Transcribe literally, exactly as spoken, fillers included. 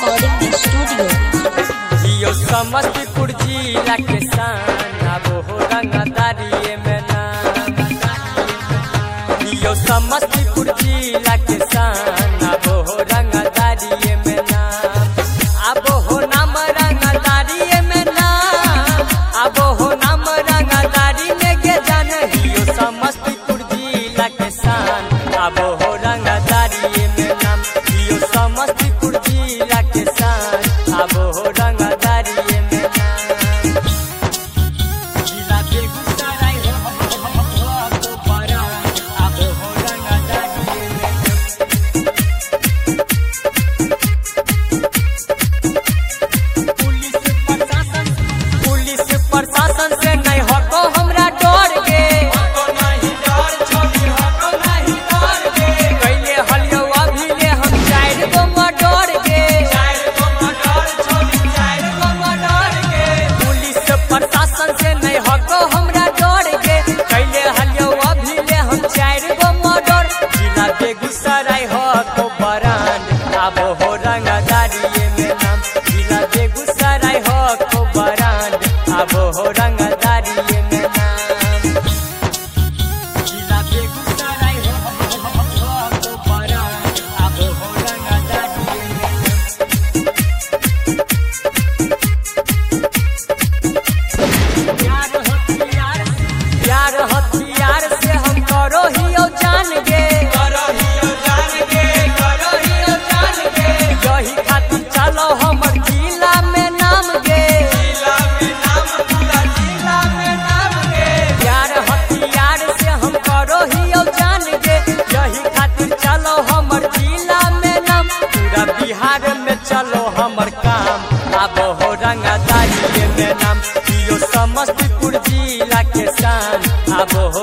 Recording studio. जियो समस्तीपुर जिला के शान अब हो रंगदारी में नाम। जियो समस्तीपुर जिला के शान अब हो रंगदारी में नाम। अब हो नाम रंगदारी में नाम। अब हो नाम रंगदारी में के जान। जियो समस्तीपुर जिला के शान अब हो रंगदारी में नाम। जियो समस्तीपुर जिला के शान अब हो रंगदारी में नाम। जिला बेगूसराय हो तो बड़ा अब हो रंगदारी में नाम। पुलिस प्रशासन पुलिस प्रशासन से नहीं हको हमरा डर गे। कैले हलियो अभी ले हम चार गो मर्डर गे। पुलिस प्रशासन से नहीं हको हमरा डर गे। कैले हलियो अभी ले हम चार गो मर्डर। जिला बेगूसराय हो तो बरान अब हो रंगदारी में नाम। जिला बेगूसराय हो तो बरान अब हो रंगदारी में नाम। जिला बेगूसराय हो तो बरान अब हो रंगदारी में नाम। प्यार हथियार प्यार हथियार से हम करो हियो जान गे। करो हियो जान गे करो हियो जान गे। यही खातिर चलो हमर जिला में नाम गे। जिला में नाम पूरा जिला में नाम गे। प्यार हथियार से हम करो हियो जान गे। यही खातिर चलो हमर जिला में नाम। पूरा बिहार में चलो हमर काम अब हो रंगदारी में नाम। जियो समस्तीपुर जिला के शान अब हो